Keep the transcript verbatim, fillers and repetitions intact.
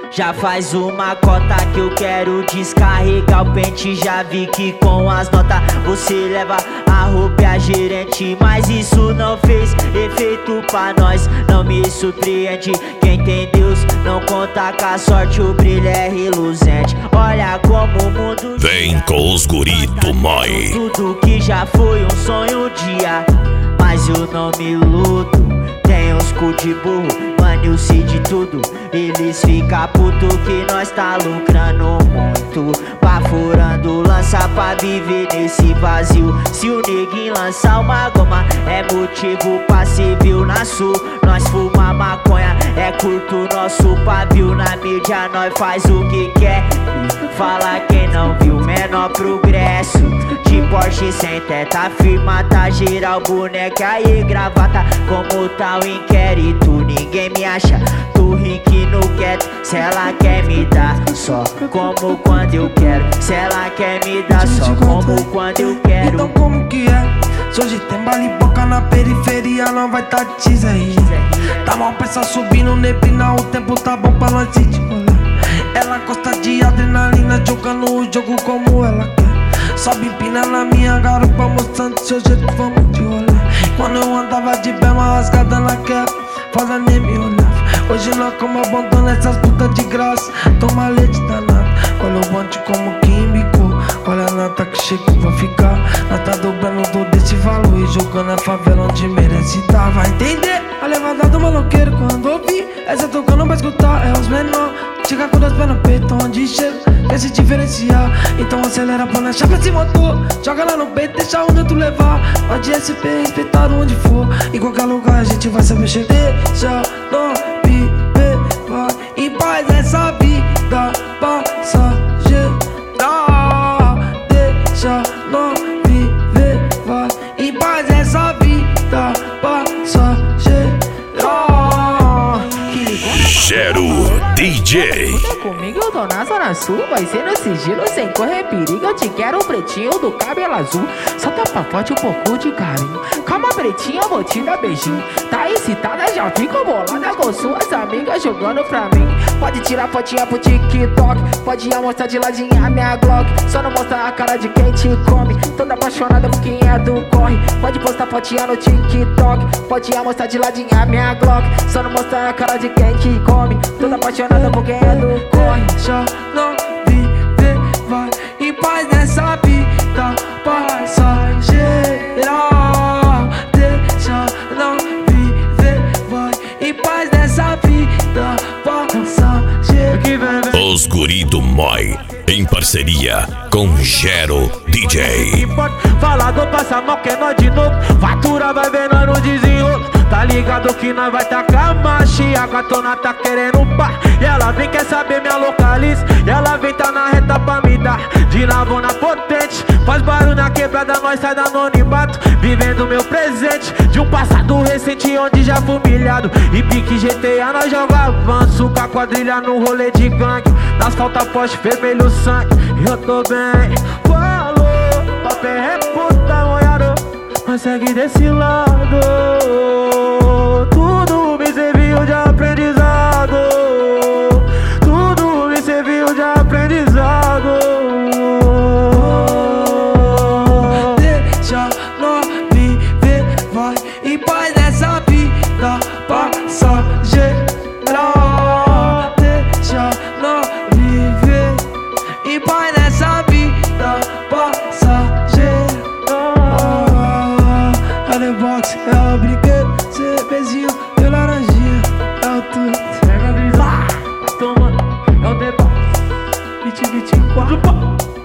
Já faz uma cota que eu quero descarregar o pente. Já vi que com as notas você leva a roupa e a gerente, mas isso não fez efeito pra nós. Não me surpreende, quem tem Deus não conta com a sorte, o brilho é reluzente. Olha como o mundo vem com os guri do Moi. Tudo que já foi um sonho um dia, mas eu não me iludo. Tem uns cu de burro, mano, eu sei de tudo. Eles ficam puto que nós tá lucrando muito, baforando lança pra viver nesse vazio. Se o neguinho lançar uma goma é motivo pra ser viu na sul. Nós fuma maconha, é curto nosso pavio. Na mídia nós faz o que quer e fala quem não viu menor progresso. De Porsche sem teta, firma tá geral, boneca aí gravata. Como tá o inquérito, ninguém me acha. Tô rico no quieto, se ela quer me dar só como quando eu quero. Se ela quer me dar só como quando eu quero. Então como que é? Se hoje tem baile boca na periferia, não vai tá tease aí. Tá mal peça subindo neblina, o tempo tá bom pra nós ir de rolê. Ela gosta de adrenalina, jogando o jogo como ela quer. Sobe empina na minha garupa, mostrando seu jeito, vamos de rolê. Quando eu andava de bema rasgada naquela, foda nem me olhava. Hoje nós como abandona essas putas de graça, toma leite danado. Olha o bonde como que embicou, olha a nota que chega vai ficar. Nós tá dobrando todo esse valor e jogando a favela onde merece tá. Vai entender a levada do maloqueiro quando ouvir essa tocando pra escutar, é os menor. Chega com dois pés no peito, onde chega quer se diferenciar. Então acelera pra na chave esse motor, joga lá no peito, deixa o neutro levar. Pode S P, respeitar onde for, em qualquer lugar a gente vai saber chegar. Deixa não viver, vai em paz essa vida passageira. Deixa não viver, vai em paz essa vida passageira. Gero D J. Comigo eu tô na zona sul, vai ser no sigilo, sem correr perigo. Eu te quero pretinho do cabelo azul, só tapa forte um pouco de carinho. Calma pretinha, eu vou te dar beijinho. Tá excitada, já fico bolada com suas amigas jogando pra mim. Pode tirar fotinha pro TikTok, pode mostrar de ladinha a minha Glock. Só não mostrar a cara de quem te come, toda apaixonada por quem é do corre. Pode postar fotinha no TikTok, pode mostrar de ladinha a minha Glock. Só não mostrar a cara de quem te come, toda apaixonada por quem é do corre. Deixa não viver, vai em paz nessa vida passageira. Deixa não viver, vai em paz nessa vida passageira. Os guri do Moi, em parceria com Gero D J. Falar do passa mal que é nós de novo, fatura vai ver nós no desenrolo. Tá ligado que nós vai tacar marcha e a gatona tá querendo pá. E ela vem quer saber minha localiza, e ela vem tá na reta pra me dar de navona potente. Faz barulho na quebrada, nós sai da anonimato, vivendo meu presente de um passado recente onde já fui humilhado. E pique G T A nós joga avanço com a quadrilha no rolê de gangue. Nas falta poste vermelho sangue, e eu tô bem. Falou, papel é puta, molhado, mas segue desse lado. Tudo me serviu de aprendizado, tudo me serviu de aprendizado. Deixa não viver, vai em paz nessa vida passageira. Deixa não viver em paz nessa vida passageira. É the box, é o brinquedo, cervezinho e laranjinha, é o tudo. Pega a brisa, toma, é o The Box, vinte, vinte e quatro.